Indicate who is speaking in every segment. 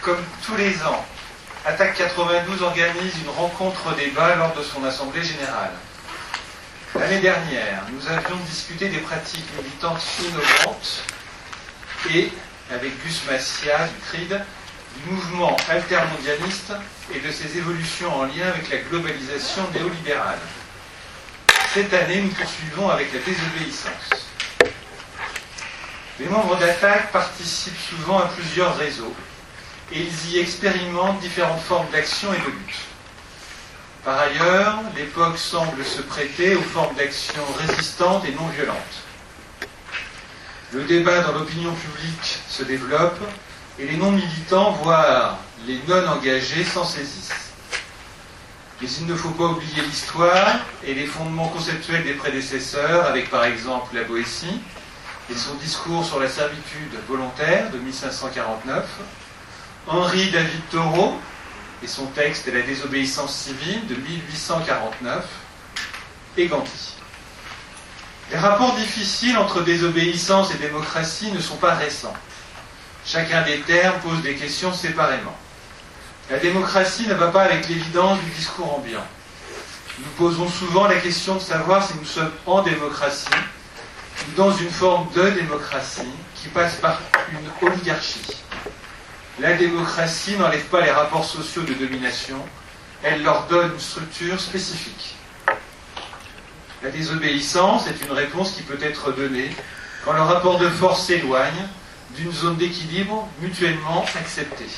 Speaker 1: Comme tous les ans, Attaque 92 organise une rencontre débat lors de son assemblée générale. L'année dernière, nous avions discuté des pratiques militantes innovantes et, avec Gus Massia du CRID, du mouvement altermondialiste et de ses évolutions en lien avec la globalisation néolibérale. Cette année, nous poursuivons avec la désobéissance. Les membres d'Attaque participent souvent à plusieurs réseaux et ils y expérimentent différentes formes d'action et de lutte. Par ailleurs, l'époque semble se prêter aux formes d'action résistantes et non violentes. Le débat dans l'opinion publique se développe et les non-militants, voire les non-engagés, s'en saisissent. Mais il ne faut pas oublier l'histoire et les fondements conceptuels des prédécesseurs, avec par exemple la Boétie et son discours sur la servitude volontaire de 1549, Henri David Thoreau et son texte « La désobéissance civile » de 1849, et Gandhi. Les rapports difficiles entre désobéissance et démocratie ne sont pas récents. Chacun des termes pose des questions séparément. La démocratie ne va pas avec l'évidence du discours ambiant. Nous posons souvent la question de savoir si nous sommes en démocratie ou dans une forme de démocratie qui passe par une oligarchie. La démocratie n'enlève pas les rapports sociaux de domination, elle leur donne une structure spécifique. La désobéissance est une réponse qui peut être donnée quand le rapport de force s'éloigne d'une zone d'équilibre mutuellement acceptée.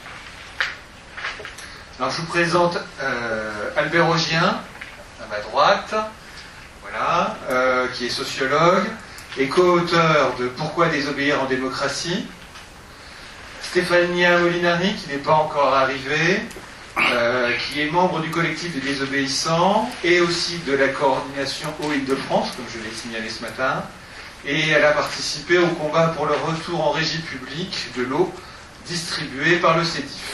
Speaker 1: Alors je vous présente Albert Augien, à ma droite, voilà, qui est sociologue et co-auteur de Pourquoi désobéir en démocratie. Stefania Molinari, qui n'est pas encore arrivée, qui est membre du collectif des désobéissants et aussi de la coordination Île-de-France, comme je l'ai signalé ce matin, et elle a participé au combat pour le retour en régie publique de l'eau distribuée par le CEDIF.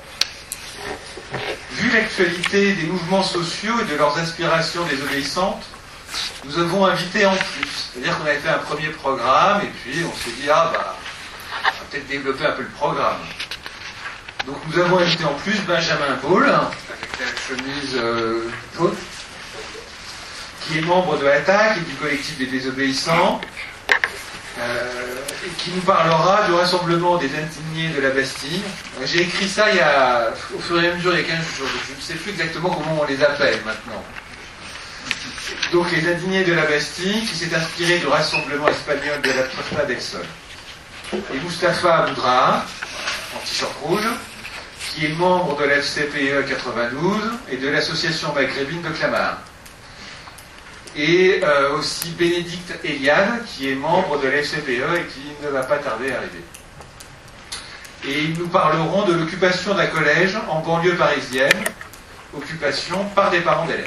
Speaker 1: Vu l'actualité des mouvements sociaux et de leurs aspirations désobéissantes, nous avons invité en plus. C'est-à-dire qu'on avait fait un premier programme et puis on s'est dit, on va peut-être développer un peu le programme. Donc nous avons invité en plus Benjamin Ball, avec la chemise jaune, qui est membre de l'Attaque et du collectif des désobéissants, et qui nous parlera du rassemblement des indignés de la Bastille. J'ai écrit ça au fur et à mesure, il y a 15 jours, donc je ne sais plus exactement comment on les appelle maintenant. Donc les indignés de la Bastille, qui s'est inspiré du rassemblement espagnol de la Plaza del Sol. Et Mustapha Boudra, en t-shirt rouge, qui est membre de la FCPE 92 et de l'association maghrébine de Clamart. Et aussi Bénédicte Eliade, qui est membre de la FCPE et qui ne va pas tarder à arriver. Et ils nous parleront de l'occupation d'un collège en banlieue parisienne, occupation par des parents d'élèves.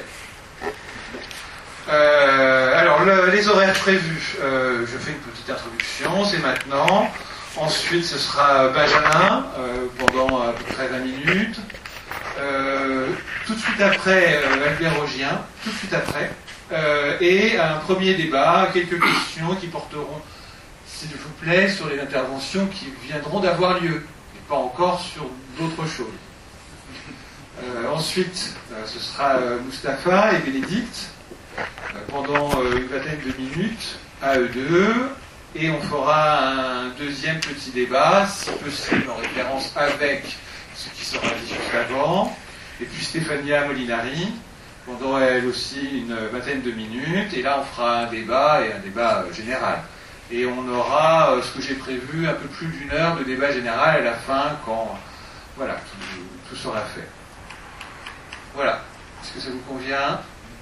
Speaker 1: Alors, les horaires prévus, je fais une petite introduction, c'est maintenant. Ensuite, ce sera Benjamin, pendant à peu près 20 minutes. Tout de suite après, Albert Augien, tout de suite après. Et un premier débat, quelques questions qui porteront, s'il vous plaît, sur les interventions qui viendront d'avoir lieu, et pas encore sur d'autres choses. Ensuite, ce sera Mustapha et Bénédicte, pendant une vingtaine de minutes, à eux deux, et on fera un deuxième petit débat, si possible en référence avec ce qui sera dit juste avant, et puis Stefania Molinari, pendant elle aussi une vingtaine de minutes, et là on fera un débat, et un débat général. Et on aura ce que j'ai prévu, un peu plus d'une heure de débat général à la fin, quand voilà, tout sera fait. Voilà. Est-ce que ça vous convient ?